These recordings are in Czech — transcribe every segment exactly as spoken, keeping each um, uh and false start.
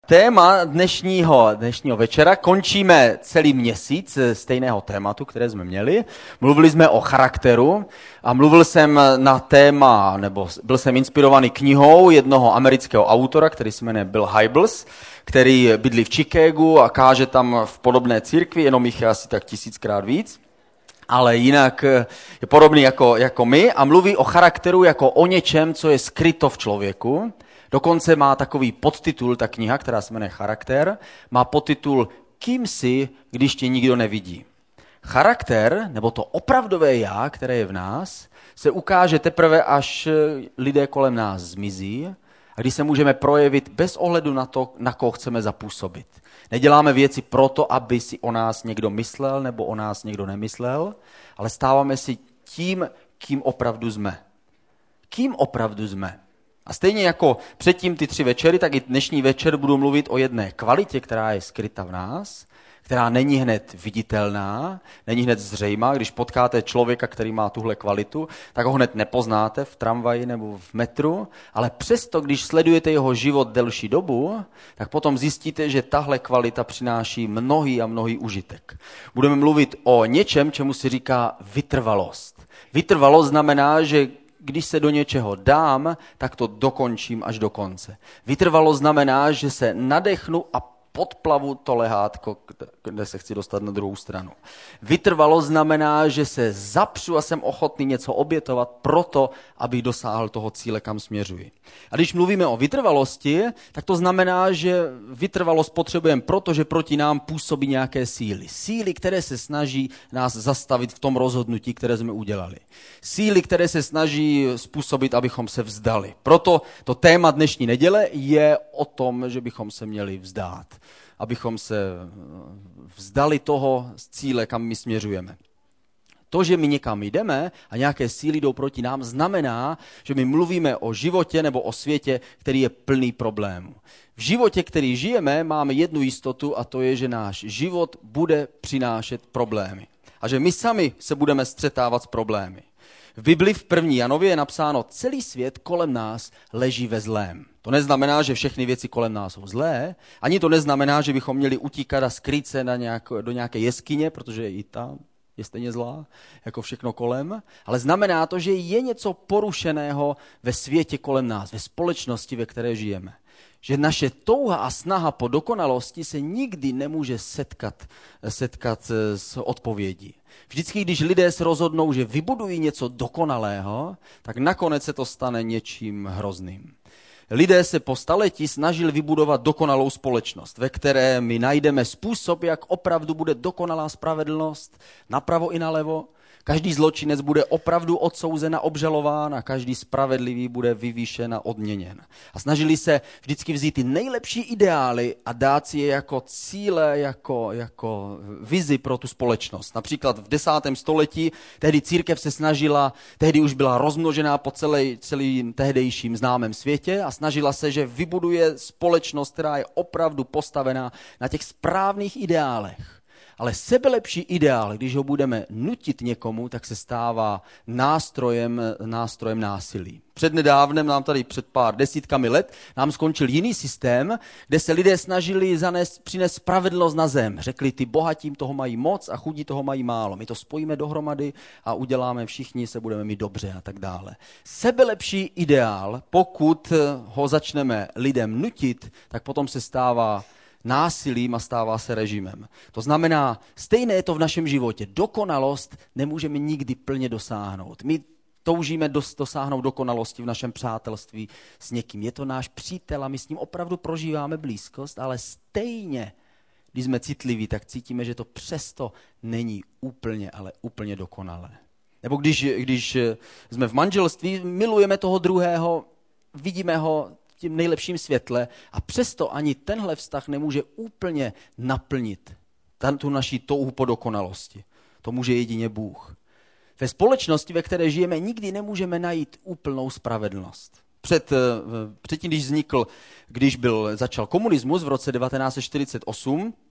Téma dnešního, dnešního večera, končíme celý měsíc stejného tématu, které jsme měli. Mluvili jsme o charakteru a mluvil jsem na téma, nebo byl jsem inspirovaný knihou jednoho amerického autora, který se jmenuje Bill Hybels, který bydlí v Chicagu a káže tam v podobné církvi, jenom jich je asi tak tisíckrát víc. Ale jinak je podobný jako, jako my a mluví o charakteru jako o něčem, co je skryto v člověku. Dokonce má takový podtitul, ta kniha, která se jmenuje Charakter, má podtitul Kým jsi, když tě nikdo nevidí. Charakter, nebo to opravdové já, které je v nás, se ukáže teprve, až lidé kolem nás zmizí a když se můžeme projevit bez ohledu na to, na koho chceme zapůsobit. Neděláme věci proto, aby si o nás někdo myslel nebo o nás někdo nemyslel, ale stáváme si tím, kým opravdu jsme. Kým opravdu jsme. A stejně jako předtím ty tři večery, tak i dnešní večer budu mluvit o jedné kvalitě, která je skryta v nás, která není hned viditelná, není hned zřejmá. Když potkáte člověka, který má tuhle kvalitu, tak ho hned nepoznáte v tramvaji nebo v metru, ale přesto, když sledujete jeho život delší dobu, tak potom zjistíte, že tahle kvalita přináší mnohý a mnohý užitek. Budeme mluvit o něčem, čemu se říká vytrvalost. Vytrvalost znamená, že když se do něčeho dám, tak to dokončím až do konce. Vytrvalost znamená, že se nadechnu a podplavu to lehátko, kde se chci dostat na druhou stranu. Vytrvalost znamená, že se zapřu a jsem ochotný něco obětovat proto, abych dosáhl toho cíle, kam směřuji. A když mluvíme o vytrvalosti, tak to znamená, že vytrvalost potřebujeme proto, že proti nám působí nějaké síly. Síly, které se snaží nás zastavit v tom rozhodnutí, které jsme udělali. Síly, které se snaží způsobit, abychom se vzdali. Proto to téma dnešní neděle je o tom, že bychom se měli vzdát. Abychom se vzdali toho cíle, kam my směřujeme. To, že my někam jdeme a nějaké síly jdou proti nám, znamená, že my mluvíme o životě nebo o světě, který je plný problémů. V životě, který žijeme, máme jednu jistotu a to je, že náš život bude přinášet problémy. A že my sami se budeme střetávat s problémy. V Bibli v první Janově je napsáno, celý svět kolem nás leží ve zlém. To neznamená, že všechny věci kolem nás jsou zlé, ani to neznamená, že bychom měli utíkat a skrýt se na nějak, do nějaké jeskyně, protože i tam je stejně zlá, jako všechno kolem, ale znamená to, že je něco porušeného ve světě kolem nás, ve společnosti, ve které žijeme. Že naše touha a snaha po dokonalosti se nikdy nemůže setkat, setkat s odpovědí. Vždycky, když lidé se rozhodnou, že vybudují něco dokonalého, tak nakonec se to stane něčím hrozným. Lidé se po staletí snažili vybudovat dokonalou společnost, ve které my najdeme způsob, jak opravdu bude dokonalá spravedlnost, napravo i nalevo. Každý zločinec bude opravdu odsouzen a obžalován a každý spravedlivý bude vyvýšen a odměněn. A snažili se vždycky vzít ty nejlepší ideály a dát si je jako cíle, jako, jako vizi pro tu společnost. Například v desátém století tehdy církev se snažila, tehdy už byla rozmnožená po celé, celým tehdejším známém světě a snažila se, že vybuduje společnost, která je opravdu postavená na těch správných ideálech. Ale sebelepší ideál, když ho budeme nutit někomu, tak se stává nástrojem, nástrojem násilí. Přednedávnem, nám tady před pár desítkami let, nám skončil jiný systém, kde se lidé snažili zanést, přinést spravedlnost na zem. Řekli, ty bohatím toho mají moc a chudí toho mají málo. My to spojíme dohromady a uděláme, všichni se budeme mít dobře a tak dále. Sebelepší ideál, pokud ho začneme lidem nutit, tak potom se stává násilím a stává se režimem. To znamená, stejné je to v našem životě. Dokonalost nemůžeme nikdy plně dosáhnout. My toužíme dosáhnout dokonalosti v našem přátelství s někým. Je to náš přítel a my s ním opravdu prožíváme blízkost, ale stejně, když jsme citliví, tak cítíme, že to přesto není úplně, ale úplně dokonalé. Nebo když, když jsme v manželství, milujeme toho druhého, vidíme ho v tím nejlepším světle a přesto ani tenhle vztah nemůže úplně naplnit tu naši touhu po dokonalosti. To může jedině Bůh. Ve společnosti, ve které žijeme, nikdy nemůžeme najít úplnou spravedlnost. Před, předtím, když vznikl, když byl, začal komunismus v roce devatenáct set čtyřicet osm,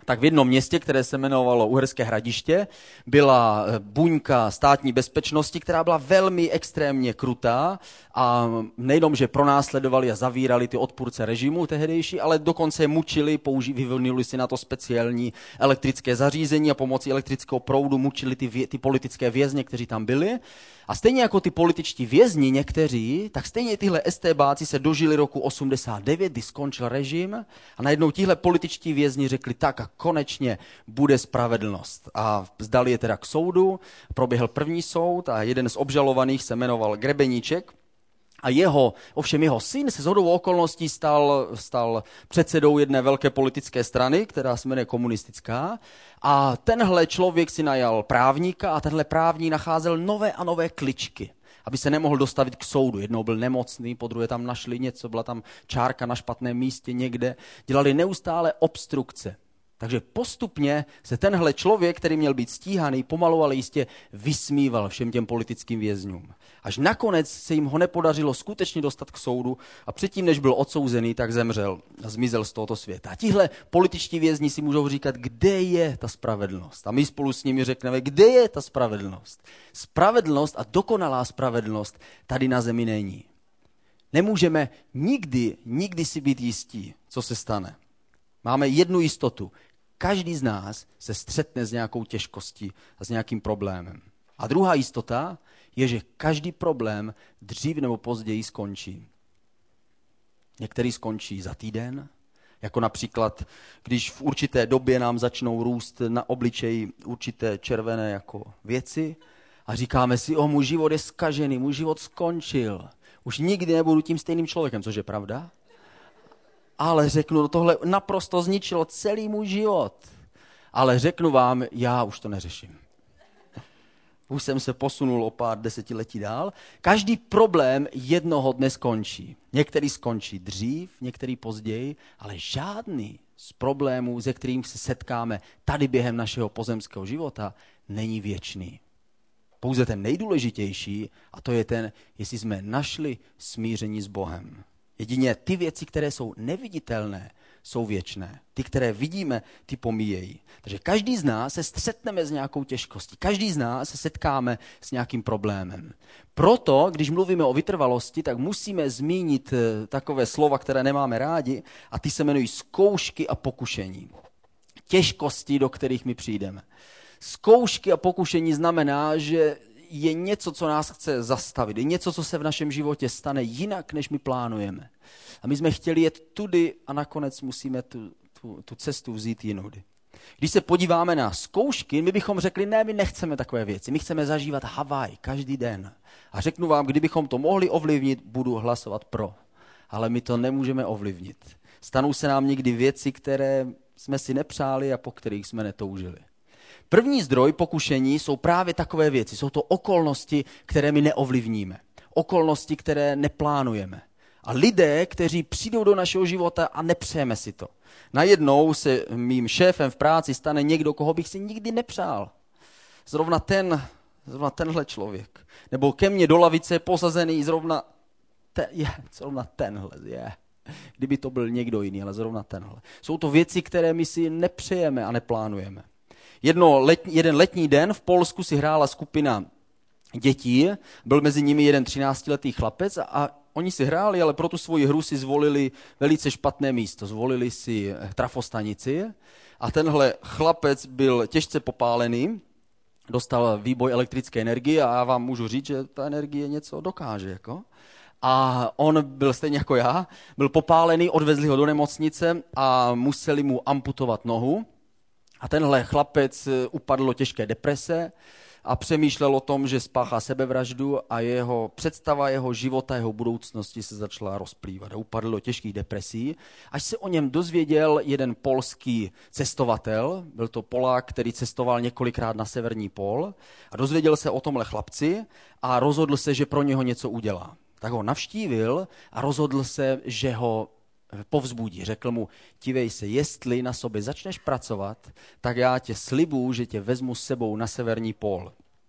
tak v jednom městě, které se jmenovalo Uherské Hradiště, byla buňka státní bezpečnosti, která byla velmi extrémně krutá a nejenom, že pronásledovali a zavírali ty odpůrce režimu tehdejší, ale dokonce je mučili, použi- vyvinuli si na to speciální elektrické zařízení a pomocí elektrického proudu mučili ty, vě- ty politické vězně, kteří tam byli. A stejně jako ty političtí vězni někteří, tak stejně tyhle estébáci se dožili roku osmdesát devět, kdy skončil režim a najednou tihle političtí vězni řekli tak a konečně bude spravedlnost. A zdali je teda k soudu, proběhl první soud a jeden z obžalovaných se jmenoval Grebeníček. A jeho, ovšem jeho syn se shodou okolností stal, stal předsedou jedné velké politické strany, která se jmenuje komunistická. A tenhle člověk si najal právníka a tenhle právník nacházel nové a nové kličky, aby se nemohl dostavit k soudu. Jednou byl nemocný, podruhé tam našli něco, byla tam čárka na špatném místě někde. Dělali neustále obstrukce. Takže postupně se tenhle člověk, který měl být stíhaný, pomalu ale jistě vysmíval všem těm politickým vězňům. Až nakonec se jim ho nepodařilo skutečně dostat k soudu a předtím, než byl odsouzený, tak zemřel a zmizel z tohoto světa. A tihle političtí vězni si můžou říkat, kde je ta spravedlnost. A my spolu s nimi řekneme, kde je ta spravedlnost. Spravedlnost a dokonalá spravedlnost tady na zemi není. Nemůžeme nikdy, nikdy si být jistí, co se stane. Máme jednu jistotu. Každý z nás se střetne s nějakou těžkostí a s nějakým problémem. A druhá jistota je, že každý problém dřív nebo později skončí. Některý skončí za týden, jako například, když v určité době nám začnou růst na obličeji určité červené jako věci a říkáme si, o, můj život je zkažený, můj život skončil. Už nikdy nebudu tím stejným člověkem, což je pravda. Ale řeknu, tohle naprosto zničilo celý můj život. Ale řeknu vám, já už to neřeším. Už jsem se posunul o pár desetiletí dál. Každý problém jednoho dne skončí. Některý skončí dřív, některý později, ale žádný z problémů, se kterým se setkáme tady během našeho pozemského života, není věčný. Pouze ten nejdůležitější, a to je ten, jestli jsme našli smíření s Bohem. Jedině ty věci, které jsou neviditelné, jsou věčné. Ty, které vidíme, ty pomíjejí. Takže každý z nás se střetneme s nějakou těžkostí. Každý z nás se setkáme s nějakým problémem. Proto, když mluvíme o vytrvalosti, tak musíme zmínit takové slova, které nemáme rádi, a ty se jmenují zkoušky a pokušení. Těžkosti, do kterých my přijdeme. Zkoušky a pokušení znamená, že je něco, co nás chce zastavit. Je něco, co se v našem životě stane jinak, než my plánujeme. A my jsme chtěli jet tudy a nakonec musíme tu, tu, tu cestu vzít jinudy. Když se podíváme na zkoušky, my bychom řekli, ne, my nechceme takové věci. My chceme zažívat Havaj každý den. A řeknu vám, kdybychom to mohli ovlivnit, budu hlasovat pro. Ale my to nemůžeme ovlivnit. Stanou se nám někdy věci, které jsme si nepřáli a po kterých jsme netoužili. První zdroj pokušení jsou právě takové věci. Jsou to okolnosti, které my neovlivníme. Okolnosti, které neplánujeme. A lidé, kteří přijdou do našeho života a nepřejeme si to. Najednou se mým šéfem v práci stane někdo, koho bych si nikdy nepřál. Zrovna ten, zrovna tenhle člověk. Nebo ke mně do lavice je posazený zrovna, ten, je, zrovna tenhle. Je. Kdyby to byl někdo jiný, ale zrovna tenhle. Jsou to věci, které my si nepřejeme a neplánujeme. Jedno letní, jeden letní den v Polsku si hrála skupina dětí, byl mezi nimi jeden třináctiletý chlapec a, a oni si hráli, ale pro tu svoji hru si zvolili velice špatné místo. Zvolili si trafostanici a tenhle chlapec byl těžce popálený, dostal výboj elektrické energie a já vám můžu říct, že ta energie něco dokáže. Jako. A on byl stejně jako já, byl popálený, odvezli ho do nemocnice a museli mu amputovat nohu. A tenhle chlapec upadl do těžké deprese a přemýšlel o tom, že spáchá sebevraždu a jeho představa jeho života, jeho budoucnosti se začala rozplývat. A upadl do těžkých depresí, až se o něm dozvěděl jeden polský cestovatel, byl to Polák, který cestoval několikrát na severní pól, a dozvěděl se o tomhle chlapci a rozhodl se, že pro něho něco udělá. Tak ho navštívil a rozhodl se, že ho povzbudí. Řekl mu, dívej se, jestli na sobě začneš pracovat, tak já tě slibuju, že tě vezmu s sebou na severní pól.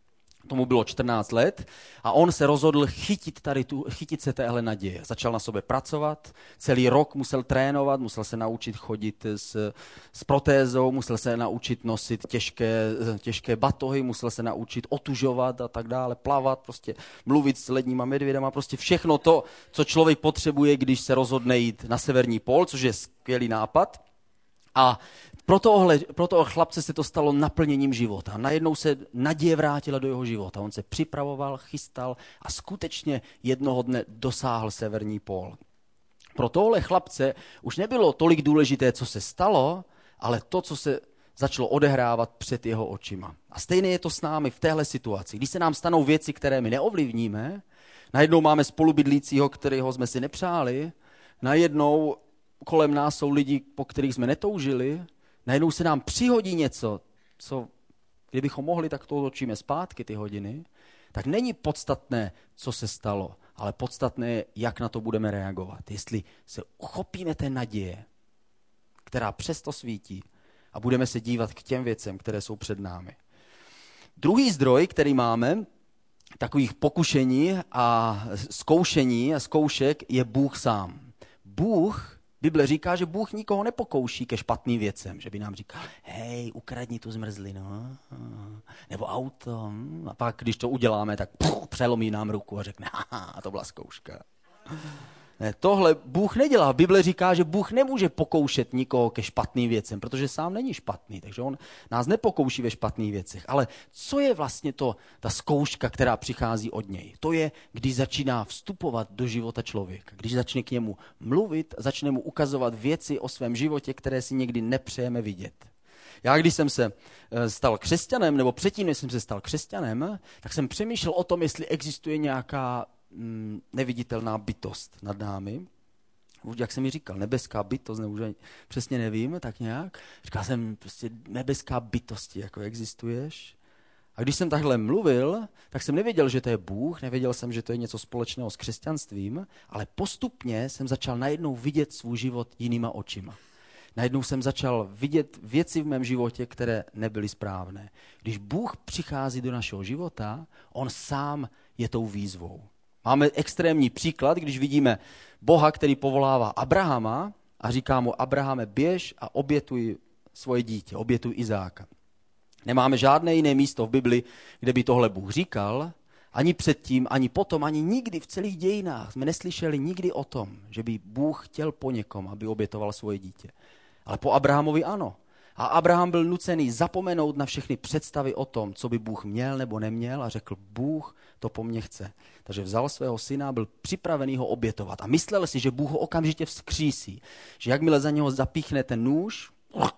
Tomu bylo čtrnáct let a on se rozhodl chytit, tady tu, chytit se téhle naděje. Začal na sobě pracovat, celý rok musel trénovat, musel se naučit chodit s, s protézou, musel se naučit nosit těžké, těžké batohy, musel se naučit otužovat a tak dále, plavat, prostě mluvit s ledníma medvědama, prostě všechno to, co člověk potřebuje, když se rozhodne jít na severní pól, což je skvělý nápad. A pro toho, pro toho chlapce se to stalo naplněním života. Najednou se naděje vrátila do jeho života. On se připravoval, chystal a skutečně jednoho dne dosáhl severní pól. Pro tohle chlapce už nebylo tolik důležité, co se stalo, ale to, co se začalo odehrávat před jeho očima. A stejně je to s námi v téhle situaci. Když se nám stanou věci, které my neovlivníme, najednou máme spolubydlícího, kterého jsme si nepřáli, najednou kolem nás jsou lidi, po kterých jsme netoužili, najednou se nám přihodí něco, co kdybychom mohli, tak to otočíme zpátky ty hodiny, tak není podstatné, co se stalo, ale podstatné je, jak na to budeme reagovat. Jestli se uchopíme té naděje, která přesto svítí a budeme se dívat k těm věcem, které jsou před námi. Druhý zdroj, který máme, takových pokušení a zkoušení a zkoušek, je Bůh sám. Bůh, Bible říká, že Bůh nikoho nepokouší ke špatným věcem, že by nám říkal, hej, ukradni tu zmrzlinu, nebo auto. A pak, když to uděláme, tak puch, přelomí nám ruku a řekne, haha, to byla zkouška. Ne, tohle Bůh nedělá. Bible říká, že Bůh nemůže pokoušet nikoho ke špatným věcem, protože sám není špatný, takže on nás nepokouší ve špatných věcech. Ale co je vlastně to, ta zkouška, která přichází od něj? To je, když začíná vstupovat do života člověka, když začne k němu mluvit, začne mu ukazovat věci o svém životě, které si někdy nepřejeme vidět. Já, když jsem se stal křesťanem, nebo předtím, než jsem se stal křesťanem, tak jsem přemýšlel o tom, jestli existuje nějaká neviditelná bytost nad námi. Už jak jsem mi říkal, nebeská bytost, nebo už přesně nevím, tak nějak. Říkal jsem, prostě nebeská bytosti, jako existuješ. A když jsem takhle mluvil, tak jsem nevěděl, že to je Bůh, nevěděl jsem, že to je něco společného s křesťanstvím, ale postupně jsem začal najednou vidět svůj život jinýma očima. Najednou jsem začal vidět věci v mém životě, které nebyly správné. Když Bůh přichází do našeho života, on sám je tou výzvou. Máme extrémní příklad, když vidíme Boha, který povolává Abrahama a říká mu, Abrahame, běž a obětuj svoje dítě, obětuj Izáka. Nemáme žádné jiné místo v Bibli, kde by tohle Bůh říkal, ani předtím, ani potom, ani nikdy v celých dějinách jsme neslyšeli nikdy o tom, že by Bůh chtěl po někom, aby obětoval svoje dítě. Ale po Abrahamovi ano. A Abraham byl nucený zapomenout na všechny představy o tom, co by Bůh měl nebo neměl a řekl, Bůh to po mně chce. Takže vzal svého syna, byl připravený ho obětovat a myslel si, že Bůh ho okamžitě vzkřísí. Že jakmile za něho zapíchne ten nůž,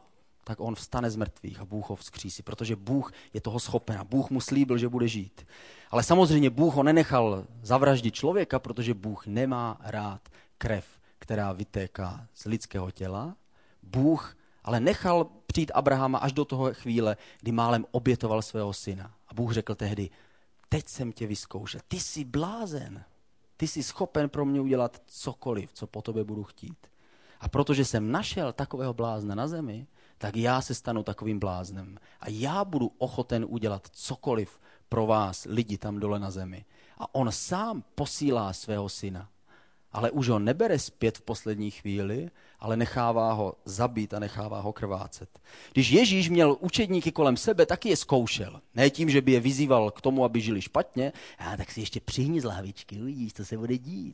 tak on vstane z mrtvých a Bůh ho vzkřísí, protože Bůh je toho schopen a Bůh mu slíbil, že bude žít. Ale samozřejmě Bůh ho nenechal zavraždit člověka, protože Bůh nemá rád krev, která vytéká z lidského těla. Bůh ale nechal přijít Abrahama až do toho chvíle, kdy málem obětoval svého syna. A Bůh řekl tehdy, teď jsem tě vyzkoušel, ty jsi blázen, ty jsi schopen pro mě udělat cokoliv, co po tobě budu chtít. A protože jsem našel takového blázna na zemi, tak já se stanu takovým bláznem. A já budu ochoten udělat cokoliv pro vás, lidi tam dole na zemi. A on sám posílá svého syna. Ale už ho nebere zpět v poslední chvíli, ale nechává ho zabít a nechává ho krvácet. Když Ježíš měl učedníky kolem sebe, taky je zkoušel. Ne tím, že by je vyzýval k tomu, aby žili špatně, a tak si ještě přihni z lahvičky, uvidíš, co se bude dít.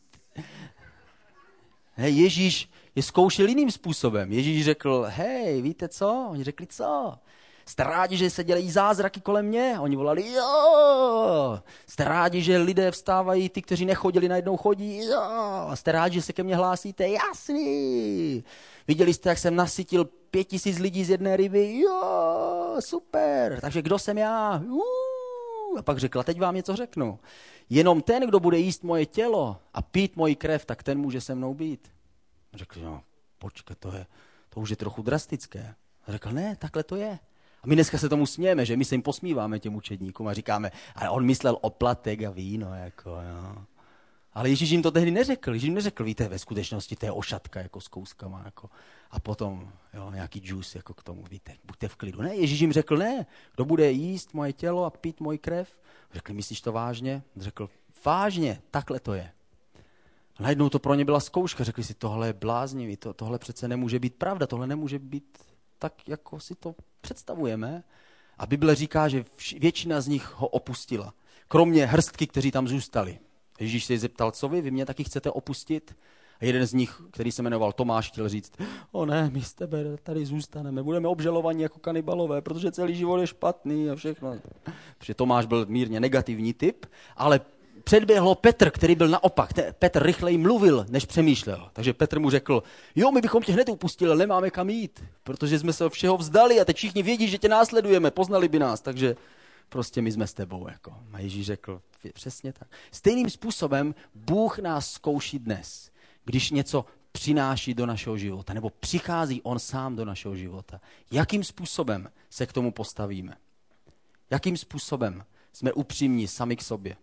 Ne, Ježíš je zkoušel jiným způsobem. Ježíš řekl, hej, víte co? Oni řekli, co? Jste rádi, že se dělají zázraky kolem mě? A oni volali, jo. Jste rádi, že lidé vstávají, ty, kteří nechodili, najednou chodí? Jo. A jste rádi, že se ke mně hlásíte? Jasný. Viděli jste, jak jsem nasytil pět tisíc lidí z jedné ryby? Jo, super. Takže kdo jsem já? Uuu. A pak řekla, teď vám něco řeknu. Jenom ten, kdo bude jíst moje tělo a pít moji krev, tak ten může se mnou být. A řekli, no, počkej, to, je, to už je trochu drastické. A řekl, ne, takhle to je. A my dneska se tomu smějeme, že my se jim posmíváme těm učedníkům a říkáme, ale on myslel oplatek a víno, jako, jo. Ale Ježíš jim to tehdy neřekl. Ježíš jim neřekl, víte, ve skutečnosti to je ošatka jako s kouskama. Jako, a potom jo, nějaký džus jako k tomu, víte, buďte v klidu. Ne, Ježíš jim řekl, ne, kdo bude jíst moje tělo a pít moji krev. Řekli, myslíš to vážně? Řekl, vážně, takhle to je. A najednou to pro ně byla zkouška. Řekli si, tohle je bláznivý, to, tohle přece nemůže být pravda, tohle nemůže být tak, jako si to představujeme. A Bible říká, že většina z nich ho opustila. Kromě hrstky, kteří tam zůstali. Ježíš se zeptal, co vy, vy mě taky chcete opustit? A jeden z nich, který se jmenoval Tomáš, chtěl říct, o ne, my z tebe tady zůstaneme, budeme obžalovaní jako kanibalové, protože celý život je špatný a všechno. Protože Tomáš byl mírně negativní typ, ale předběhl Petr, který byl naopak. Petr rychleji mluvil, než přemýšlel. Takže Petr mu řekl, jo, my bychom tě hned upustili, ale nemáme kam jít, protože jsme se od všeho vzdali a teď všichni vědí, že tě následujeme, poznali by nás, takže prostě my jsme s tebou. Jako. A Ježíš řekl, přesně tak. Stejným způsobem Bůh nás zkouší dnes, když něco přináší do našeho života, nebo přichází on sám do našeho života. Jakým způsobem se k tomu postavíme? Jakým způsobem jsme upřímní sami k sobě?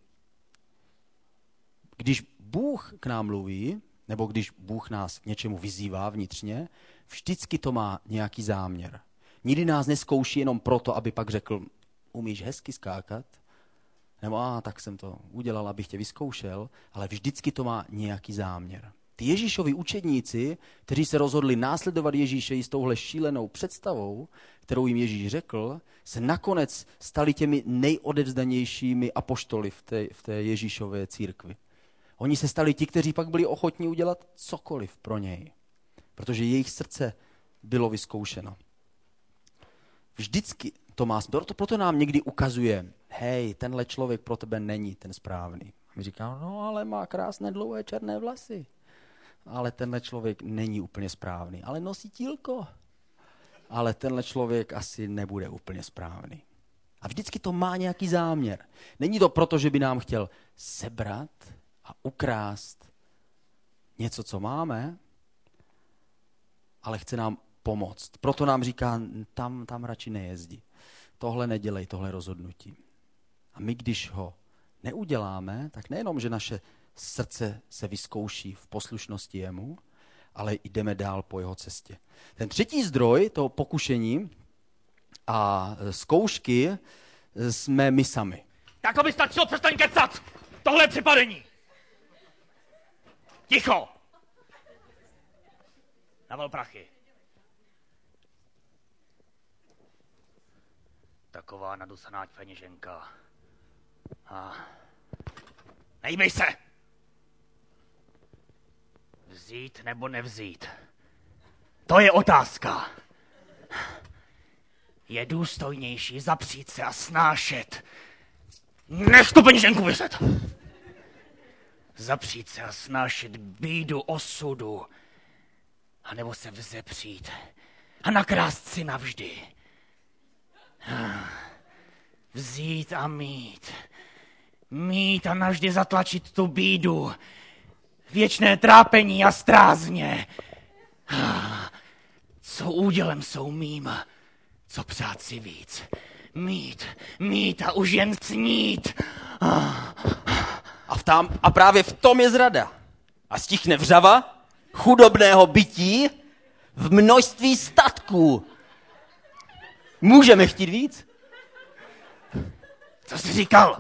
Když Bůh k nám mluví, nebo když Bůh nás k něčemu vyzývá vnitřně, vždycky to má nějaký záměr. Nikdy nás neskouší jenom proto, aby pak řekl, umíš hezky skákat, nebo a tak jsem to udělal, abych tě vyzkoušel, ale vždycky to má nějaký záměr. Ty Ježíšovi učedníci, kteří se rozhodli následovat Ježíše s touhle šílenou představou, kterou jim Ježíš řekl, se nakonec stali těmi nejodevzdanějšími apoštoly v té, v té Ježíšové církvi. Oni se stali ti, kteří pak byli ochotní udělat cokoliv pro něj, protože jejich srdce bylo vyzkoušeno. Vždycky to má, proto, proto nám někdy ukazuje, hej, tenhle člověk pro tebe není ten správný. A my říkáme, no ale má krásné dlouhé černé vlasy. Ale tenhle člověk není úplně správný. Ale nosí tílko. Ale tenhle člověk asi nebude úplně správný. A vždycky to má nějaký záměr. Není to proto, že by nám chtěl sebrat a ukrást něco, co máme, ale chce nám pomoct. Proto nám říká, tam, tam radši nejezdi. Tohle nedělej, tohle rozhodnutí. A my, když ho neuděláme, tak nejenom, že naše srdce se vyzkouší v poslušnosti jemu, ale jdeme dál po jeho cestě. Ten třetí zdroj toho pokušení a zkoušky jsme my sami. Tak to by stačilo, přestaň kecat! Tohle je připadení! Ticho! Naval prachy. Taková nadusaná peněženka. A... Nejbej se! Vzít nebo nevzít? To je otázka. Je důstojnější zapřít se a snášet, než tu peněženku vyset. Zapřít se a snášet bídu osudu, anebo se vzepřít a nakrást si navždy. Vzít a mít. Mít a navždy zatlačit tu bídu. Věčné trápení a strázně. Co údělem jsou mým, co přát si víc. Mít, mít a už jen snít. A, v tam, a právě v tom je zrada. A stichne vřava chudobného bytí v množství statků. Můžeme chtít víc? Co jsi říkal?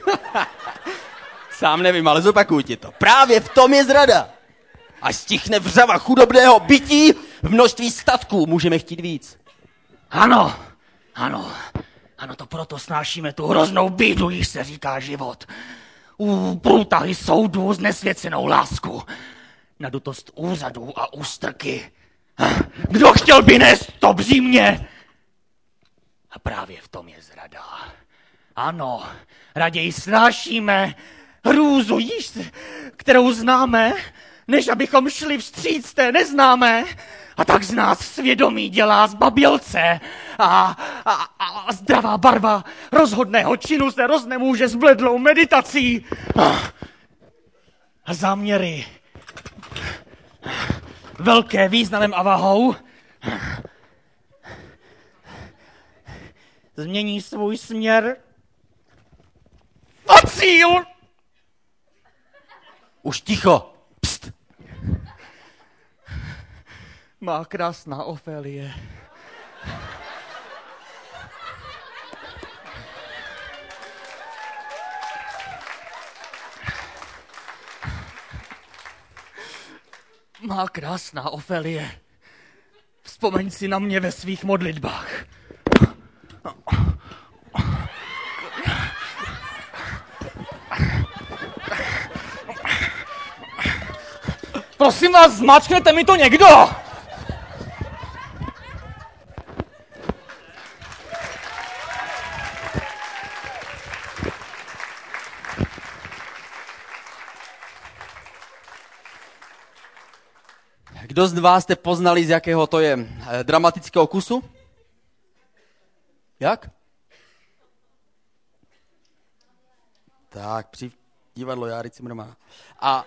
Sám nevím, ale zopakuju ti to. Právě v tom je zrada. A stichne vřava chudobného bytí v množství statků. Můžeme chtít víc. Ano, ano. Ano, to proto snášíme tu hroznou bídu, již se říká život. U průtahy soudů s nesvěcenou lásku. Nadutost úřadů a ústrky. Kdo chtěl by nést to břímě? A právě v tom je zrada. Ano, raději snášíme hrůzu, již, kterou známe, než abychom šli vstříc té neznámé. A tak z nás svědomí dělá zbabělce a, a, a zdravá barva rozhodného činu se roznemůže s bledlou meditací. A záměry velké významem a vahou změní svůj směr a cíl. Už ticho. Pst. Má krásná Ofélie. Má krásná Ofélie. Vzpomeň si na mě ve svých modlitbách. Prosím vás, zmáčknete mi to někdo! Kdo z vás jste poznali, z jakého to je eh, dramatického kusu? Jak? Tak, při divadlo Járy Cimrmana. A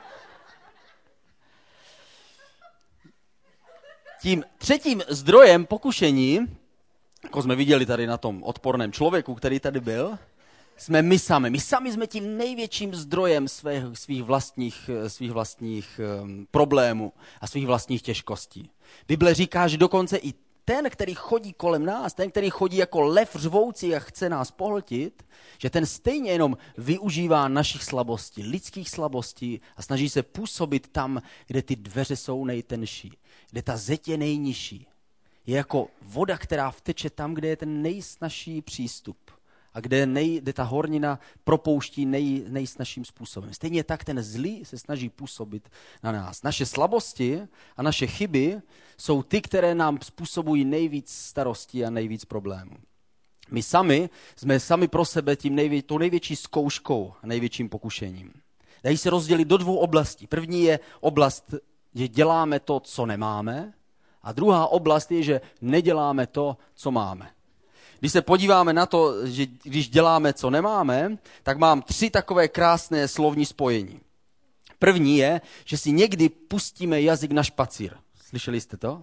tím třetím zdrojem pokušení, jako jsme viděli tady na tom odporném člověku, který tady byl, jsme my sami. My sami jsme tím největším zdrojem svých, svých vlastních, svých vlastních um, problémů a svých vlastních těžkostí. Bible říká, že dokonce i ten, který chodí kolem nás, ten, který chodí jako lev řvoucí a chce nás pohltit, že ten stejně jenom využívá našich slabostí, lidských slabostí a snaží se působit tam, kde ty dveře jsou nejtenší, kde ta zeď je nejnižší. Je jako voda, která vteče tam, kde je ten nejsnažší přístup a kde, nej, kde ta hornina propouští nej, nejsnažším způsobem. Stejně tak ten zlý se snaží působit na nás. Naše slabosti a naše chyby jsou ty, které nám způsobují nejvíc starostí a nejvíc problémů. My sami jsme sami pro sebe tím nejvě, tou největší zkouškou a největším pokušením. Dají se rozdělit do dvou oblastí. První je oblast, že děláme to, co nemáme, a druhá oblast je, že neděláme to, co máme. Když se podíváme na to, že když děláme, co nemáme, tak mám tři takové krásné slovní spojení. První je, že si někdy pustíme jazyk na špacír. Slyšeli jste to?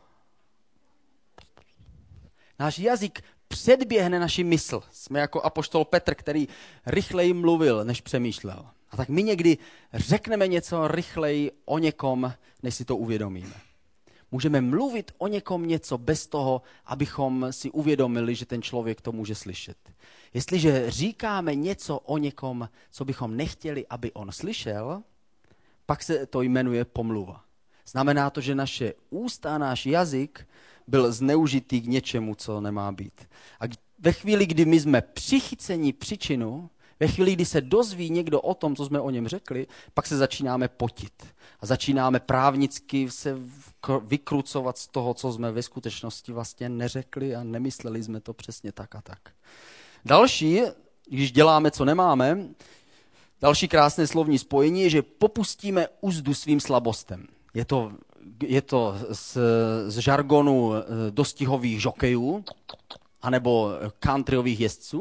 Náš jazyk předběhne naši mysl. Jsme jako apoštol Petr, který rychleji mluvil, než přemýšlel. A tak my někdy řekneme něco rychleji o někom, než si to uvědomíme. Můžeme mluvit o někom něco bez toho, abychom si uvědomili, že ten člověk to může slyšet. Jestliže říkáme něco o někom, co bychom nechtěli, aby on slyšel, pak se to jmenuje pomluva. Znamená to, že naše ústa a náš jazyk byl zneužitý k něčemu, co nemá být. A ve chvíli, kdy my jsme přichyceni příčinu, ve chvíli, kdy se dozví někdo o tom, co jsme o něm řekli, pak se začínáme potit. A začínáme právnicky se vykrucovat z toho, co jsme ve skutečnosti vlastně neřekli a nemysleli jsme to přesně tak a tak. Další, když děláme, co nemáme, další krásné slovní spojení je, že popustíme uzdu svým slabostem. Je to, je to z, z žargonu dostihových žokejů, anebo countryových jezdců.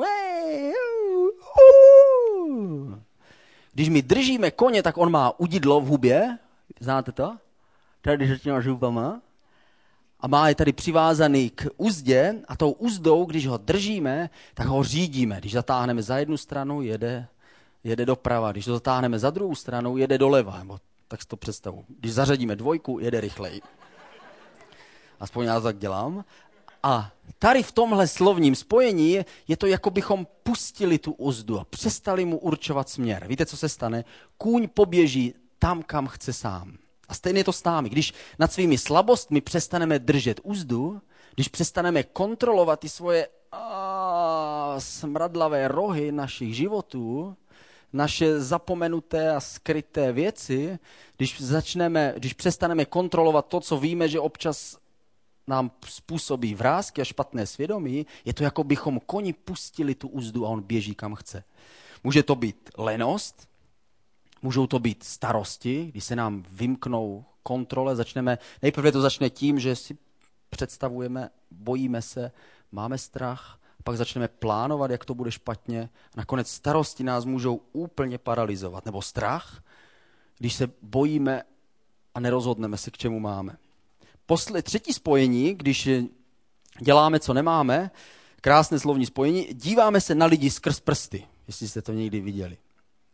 Když my držíme koně, tak on má udidlo v hubě, znáte to? Tady řečněma župama. A má je tady přivázaný k uzdě a tou uzdou, když ho držíme, tak ho řídíme. Když zatáhneme za jednu stranu, jede, jede doprava. Když to zatáhneme za druhou stranu, jede doleva. Nebo tak si to představu. Když zařadíme dvojku, jede rychleji. Aspoň já to tak dělám. A tady v tomhle slovním spojení je to, jako bychom pustili tu uzdu a přestali mu určovat směr. Víte, co se stane? Kůň poběží tam, kam chce sám. A stejně je to s námi. Když nad svými slabostmi přestaneme držet uzdu, když přestaneme kontrolovat ty svoje a, smradlavé rohy našich životů, naše zapomenuté a skryté věci, když, začneme, když přestaneme kontrolovat to, co víme, že občas nám způsobí vrásky a špatné svědomí, je to, jako bychom koni pustili tu uzdu a on běží kam chce. Může to být lenost, můžou to být starosti, když se nám vymknou kontrole, začneme, nejprve to začne tím, že si představujeme, bojíme se, máme strach, pak začneme plánovat, jak to bude špatně. Nakonec starosti nás můžou úplně paralyzovat. Nebo strach, když se bojíme a nerozhodneme se, k čemu máme. Posle, třetí spojení, když děláme, co nemáme, krásné slovní spojení, díváme se na lidi skrz prsty, jestli jste to někdy viděli.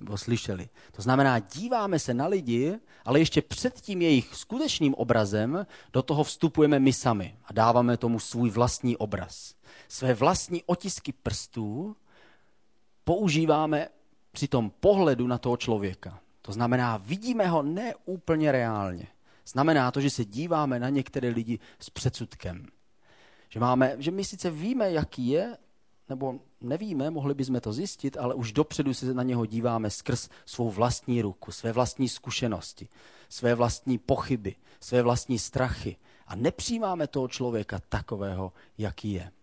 nebo slyšeli. To znamená, díváme se na lidi, ale ještě před tím jejich skutečným obrazem do toho vstupujeme my sami a dáváme tomu svůj vlastní obraz. Své vlastní otisky prstů používáme při tom pohledu na toho člověka. To znamená, vidíme ho neúplně reálně. Znamená to, že se díváme na některé lidi s předsudkem. Že, máme, že my sice víme, jaký je, nebo nevíme, mohli bychom to zjistit, ale už dopředu se na něho díváme skrz svou vlastní ruku, své vlastní zkušenosti, své vlastní pochyby, své vlastní strachy a nepřijímáme toho člověka takového, jaký je.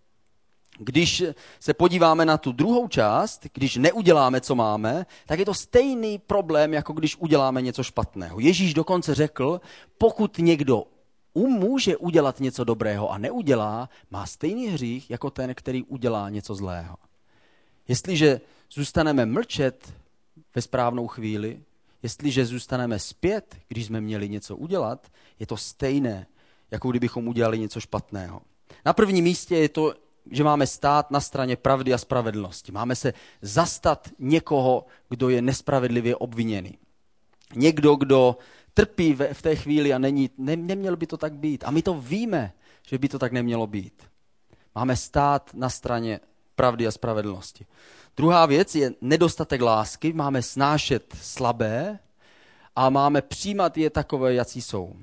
Když se podíváme na tu druhou část, když neuděláme, co máme, tak je to stejný problém, jako když uděláme něco špatného. Ježíš dokonce řekl, pokud někdo může udělat něco dobrého a neudělá, má stejný hřích jako ten, který udělá něco zlého. Jestliže zůstaneme mlčet ve správnou chvíli, jestliže zůstaneme zpět, když jsme měli něco udělat, je to stejné, jako kdybychom udělali něco špatného. Na prvním místě je to, že máme stát na straně pravdy a spravedlnosti. Máme se zastat někoho, kdo je nespravedlivě obviněný. Někdo, kdo trpí v té chvíli a není, ne, neměl by to tak být. A my to víme, že by to tak nemělo být. Máme stát na straně pravdy a spravedlnosti. Druhá věc je nedostatek lásky. Máme snášet slabé a máme přijímat je takové, jací jsou.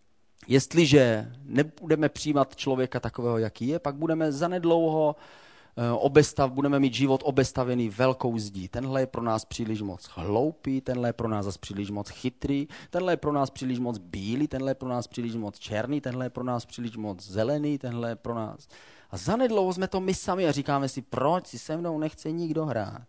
Jestliže nebudeme přijímat člověka takového, jaký je, pak budeme zanedlouho obestav, budeme mít život obestavený velkou zdí. Tenhle je pro nás příliš moc hloupý, tenhle je pro nás zase příliš moc chytrý, tenhle je pro nás příliš moc bílý, tenhle je pro nás příliš moc černý, tenhle je pro nás příliš moc zelený, tenhle je pro nás... A zanedlouho jsme to my sami a říkáme si, proč si se mnou nechce nikdo hrát?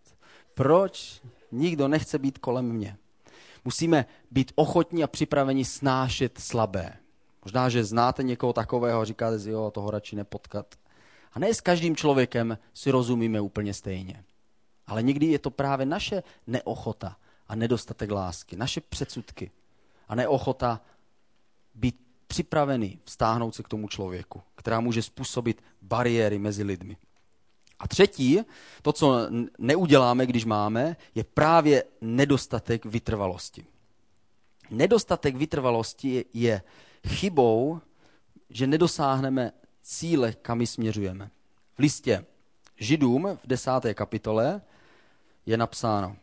Proč nikdo nechce být kolem mě? Musíme být ochotní a připraveni snášet slabé. Možná, že znáte někoho takového a říkáte si, jo, toho radši nepotkat. A ne s každým člověkem si rozumíme úplně stejně. Ale někdy je to právě naše neochota a nedostatek lásky, naše předsudky a neochota být připravený vztáhnout se k tomu člověku, která může způsobit bariéry mezi lidmi. A třetí, to, co neuděláme, když máme, je právě nedostatek vytrvalosti. Nedostatek vytrvalosti je chybou, že nedosáhneme cíle, kam my směřujeme. V listě Židům v desáté kapitole je napsáno: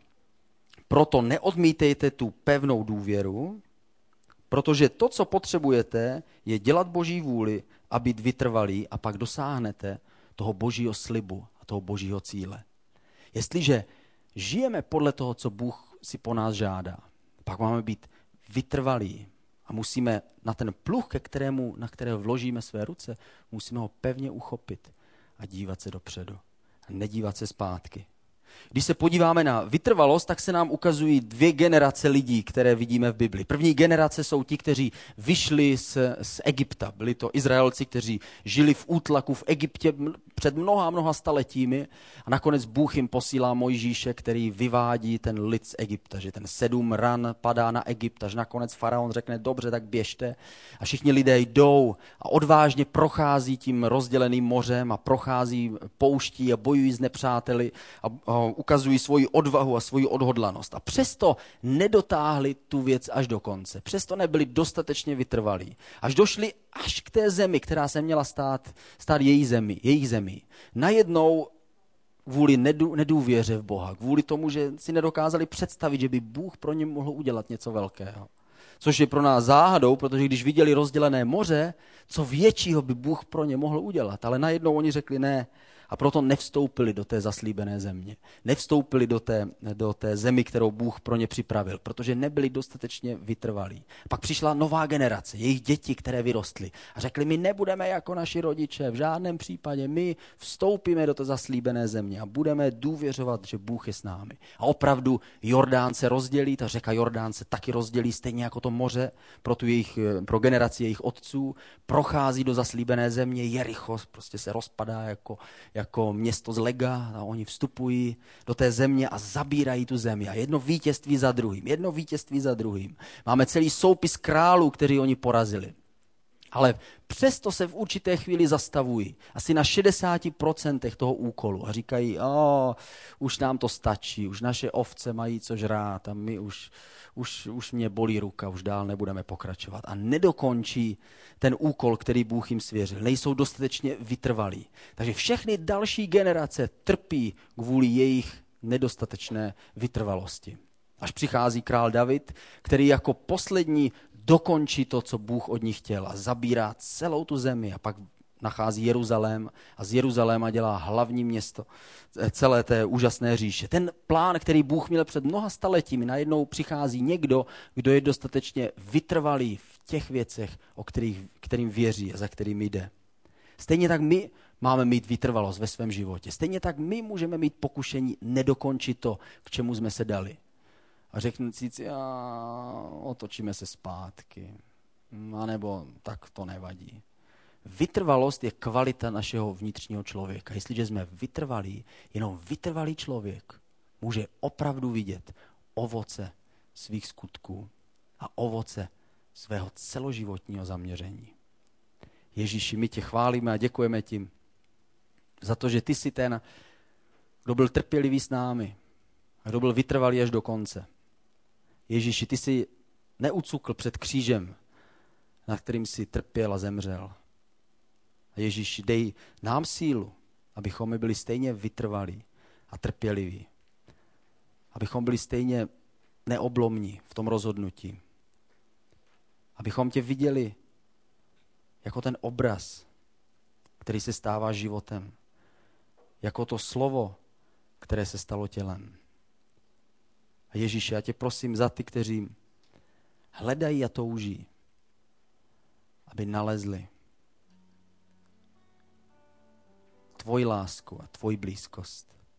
proto neodmítejte tu pevnou důvěru, protože to, co potřebujete, je dělat Boží vůli a být vytrvalí a pak dosáhnete toho Božího slibu a toho Božího cíle. Jestliže žijeme podle toho, co Bůh si po nás žádá, pak máme být vytrvalí a musíme na ten pluh, ke kterému, na kterého vložíme své ruce, musíme ho pevně uchopit a dívat se dopředu a nedívat se zpátky. Když se podíváme na vytrvalost, tak se nám ukazují dvě generace lidí, které vidíme v Bibli. První generace jsou ti, kteří vyšli z, z Egypta. Byli to Izraelci, kteří žili v útlaku v Egyptě před mnoha mnoha staletími a nakonec Bůh jim posílá Mojžíše, který vyvádí ten lid z Egypta, že ten sedm ran padá na Egypt, až nakonec faraon řekne, dobře, tak běžte. A všichni lidé jdou a odvážně prochází tím rozděleným mořem a prochází pouští a bojují s nepřáteli a, a ukazují svoji odvahu a svoji odhodlanost. A přesto nedotáhli tu věc až do konce. Přesto nebyli dostatečně vytrvalí. Až došli až k té zemi, která se měla stát, stát její zemi, jejich zemí. Najednou kvůli nedů, nedůvěře v Boha, kvůli tomu, že si nedokázali představit, že by Bůh pro ně mohl udělat něco velkého. Což je pro nás záhadou, protože když viděli rozdělené moře, co většího by Bůh pro ně mohl udělat. Ale najednou oni řekli ne. A proto nevstoupili do té zaslíbené země. Nevstoupili do té, do té zemi, kterou Bůh pro ně připravil, protože nebyli dostatečně vytrvalí. Pak přišla nová generace, jejich děti, které vyrostly a řekli, my nebudeme jako naši rodiče, v žádném případě my vstoupíme do té zaslíbené země a budeme důvěřovat, že Bůh je s námi. A opravdu Jordán se rozdělí, ta řeka Jordán se taky rozdělí, stejně jako to moře pro, tu jejich, pro generaci jejich otců, prochází do zaslíbené země, Jericho prostě se rozpadá jako jako město z lega a oni vstupují do té země a zabírají tu zemi. A jedno vítězství za druhým, jedno vítězství za druhým. Máme celý soupis králů, kteří oni porazili. Ale přesto se v určité chvíli zastavují. Asi na šedesát procent toho úkolu. A říkají, o, už nám to stačí, už naše ovce mají co žrát a my už, už, už mě bolí ruka, už dál nebudeme pokračovat. A nedokončí ten úkol, který Bůh jim svěřil. Nejsou dostatečně vytrvalí. Takže všechny další generace trpí kvůli jejich nedostatečné vytrvalosti. Až přichází král David, který jako poslední dokončí to, co Bůh od nich chtěl a zabírá celou tu zemi a pak nachází Jeruzalém a z Jeruzaléma dělá hlavní město celé té úžasné říše. Ten plán, který Bůh měl před mnoha staletími, najednou přichází někdo, kdo je dostatečně vytrvalý v těch věcech, o kterých, kterým věří a za kterými jde. Stejně tak my máme mít vytrvalost ve svém životě. Stejně tak my můžeme mít pokušení nedokončit to, k čemu jsme se dali. A řekne si, a otočíme se zpátky. A nebo tak to nevadí. Vytrvalost je kvalita našeho vnitřního člověka. Jestliže jsme vytrvalí, jenom vytrvalý člověk může opravdu vidět ovoce svých skutků a ovoce svého celoživotního zaměření. Ježíši, my tě chválíme a děkujeme ti za to, že ty jsi ten, kdo byl trpělivý s námi a kdo byl vytrvalý až do konce. Ježíši, ty jsi neucukl před křížem, na kterým jsi trpěl a zemřel. A Ježíši, dej nám sílu, abychom my byli stejně vytrvalí a trpěliví. Abychom byli stejně neoblomní v tom rozhodnutí. Abychom tě viděli jako ten obraz, který se stává životem. Jako to slovo, které se stalo tělem. A Ježíši, já tě prosím za ty, kteří hledají a touží, aby nalezli tvoji lásku a tvoji blízkost.